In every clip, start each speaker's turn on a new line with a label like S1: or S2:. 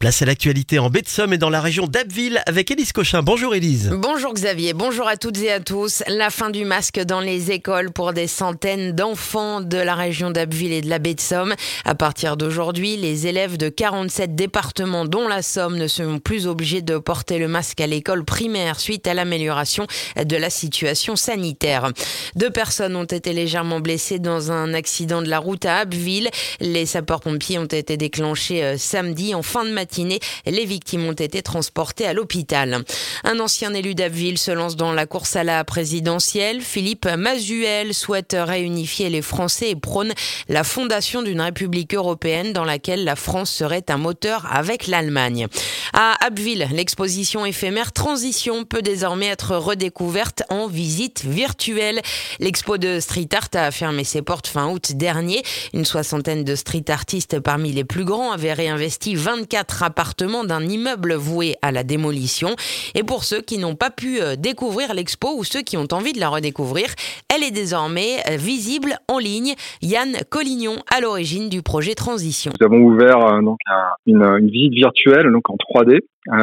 S1: Place à l'actualité en baie de Somme et dans la région d'Abbeville avec Élise Cochin. Bonjour Élise.
S2: Bonjour Xavier, bonjour à toutes et à tous. La fin du masque dans les écoles pour des centaines d'enfants de la région d'Abbeville et de la baie de Somme. À partir d'aujourd'hui, les élèves de 47 départements dont la Somme ne seront plus obligés de porter le masque à l'école primaire suite à l'amélioration de la situation sanitaire. 2 personnes ont été légèrement blessées dans un accident de la route à Abbeville. Les sapeurs-pompiers ont été déclenchés samedi en fin de matinée. Les victimes ont été transportées à l'hôpital. Un ancien élu d'Abbeville se lance dans la course à la présidentielle. Philippe Mazuel souhaite réunifier les Français et prône la fondation d'une République européenne dans laquelle la France serait un moteur avec l'Allemagne. À Abbeville, l'exposition éphémère Transition peut désormais être redécouverte en visite virtuelle. L'expo de street art a fermé ses portes fin août dernier. Une soixantaine de street artistes parmi les plus grands avaient réinvesti 24 appartements d'un immeuble voué à la démolition. Et pour ceux qui n'ont pas pu découvrir l'expo ou ceux qui ont envie de la redécouvrir, elle est désormais visible en ligne. Yann Collignon, à l'origine du projet Transition.
S3: Nous avons ouvert une visite virtuelle donc en 3D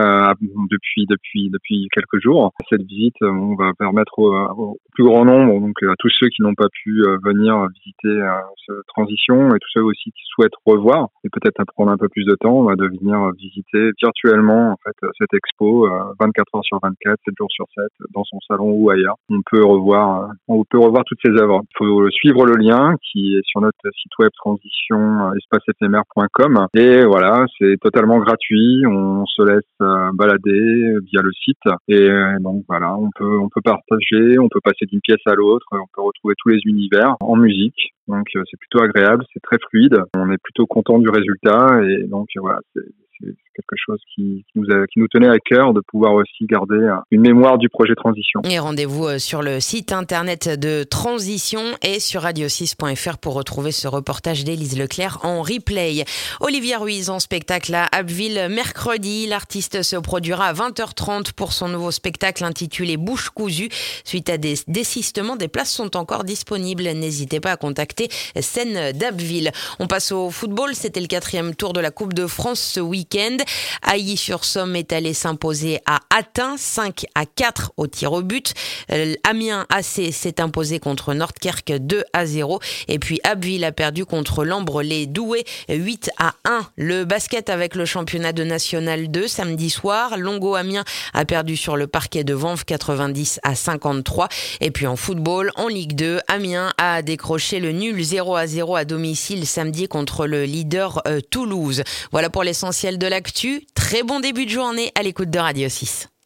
S3: depuis quelques jours. Cette visite va permettre au plus grand nombre, donc à tous ceux qui n'ont pas pu venir visiter cette transition et tous ceux aussi qui souhaitent revoir et peut-être prendre un peu plus de temps, de venir visiter virtuellement en fait cette expo 24 heures sur 24, 7 jours sur 7 dans son salon ou ailleurs. On peut revoir toutes ces œuvres. Il faut suivre le lien qui est sur notre site web transition espaceéphémère.com et voilà, c'est totalement gratuit. On se laisse balader via le site et donc voilà, on peut partager, on peut passer d'une pièce à l'autre, on peut retrouver tous les univers en musique. Donc c'est plutôt agréable, c'est très fluide. On est plutôt content du résultat et donc voilà, c'est quelque chose qui nous tenait à cœur de pouvoir aussi garder une mémoire du projet Transition.
S2: Et rendez-vous sur le site internet de Transition et sur radio6.fr pour retrouver ce reportage d'Élise Leclerc en replay. Olivia Ruiz en spectacle à Abbeville mercredi. L'artiste se produira à 20h30 pour son nouveau spectacle intitulé Bouche cousue. Suite à des désistements, des places sont encore disponibles. N'hésitez pas à contacter Scène d'Abbeville. On passe au football. C'était le 4e tour de la Coupe de France ce week-end. Ailly-sur-Somme est allé s'imposer à Atten 5-4 au tir au but. Amiens AC s'est imposé contre Nordkerk 2-0. Et puis Abbeville a perdu contre l'Ambre-les-Douai 8-1. Le basket avec le championnat de National 2 samedi soir. Longo Amiens a perdu sur le parquet de Vanves 90-53. Et puis en football, en Ligue 2, Amiens a décroché le nul 0-0 à domicile samedi contre le leader Toulouse. Voilà pour l'essentiel de l'actu. Très bon début de journée à l'écoute de Radio 6.